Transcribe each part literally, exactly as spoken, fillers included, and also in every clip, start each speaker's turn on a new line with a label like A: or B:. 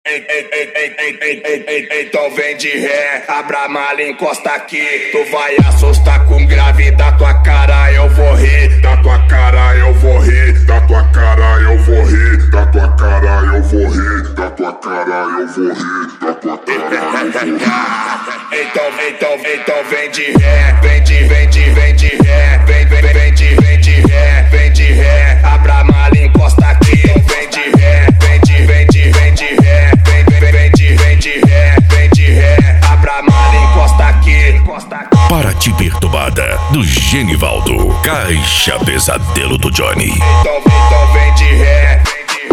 A: Ei, ei, ei, ei, ei, ei, ei, ei, então vem de ré, abra a mala, encosta aqui. Tu vai assustar com grave, da tua cara eu vou rir. Da tua cara eu vou rir, da tua cara eu vou rir. Da tua cara eu vou rir, da tua cara eu vou rir. Da tua cara eu vou rir. Então, então, então vem de ré, vem de, vem de, vem de ré. Vem, vem, vem de, vem de ré, vem de ré, abra a mala, encosta aqui. Vem de ré, vem de, vem de, vem de ré. Vem, vem, vem de, vem de ré, vem de ré, abra a mala, encosta aqui, encosta aqui.
B: Para te perturbada, do Genivaldo, Caixa Pesadelo do Johnny.
A: Então, então vem de ré, vem de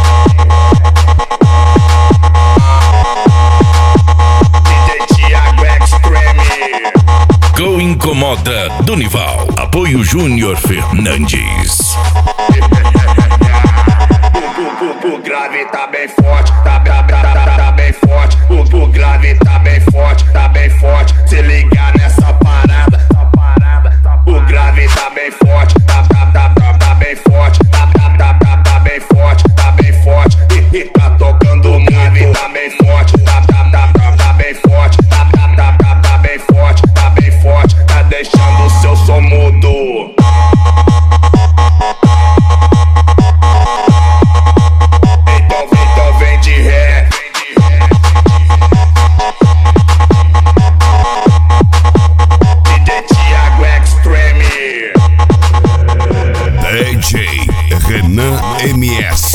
A: D J Thiago Extreme.
B: Com Incomoda, Donival. Apoio Júnior Fernandes.
A: O grave tá bem forte, tá, tá, tá, tá, tá bem forte. O, o grave tá bem forte, tá bem forte. Se ligar nessa parada, essa parada. O grave tá bem forte, tá, tá, tá, tá, tá bem forte. Tá, tá, tá, tá, tá bem forte, tá bem forte. E, e tá tocando o grave, tá bem forte. Tá, tá, tá, tá, tá bem forte. Tá, tá, tá, tá, tá bem forte, tá bem forte. Tá deixando o seu som mudo.
B: D J Renan M S.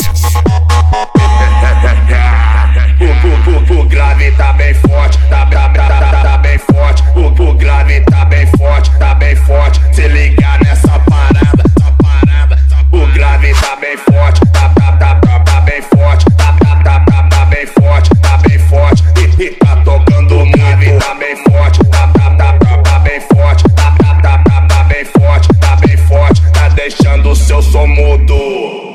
A: O, o, o, o grave tá bem forte, tá, tá, tá, tá, tá bem forte. O, o grave tá bem forte, tá bem forte. Se ligar nessa parada, essa parada. O grave tá bem forte, tá, tá, tá, tá, tá bem forte. Tá, tá, tá, tá, tá bem forte, tá bem forte. E, e tá tocando o grave, tá bem forte. Tá, tá, tá, tá, tá bem forte. Tá, tá, tá, tá, tá bem forte, tá bem forte. Tá deixando o seu som mudo.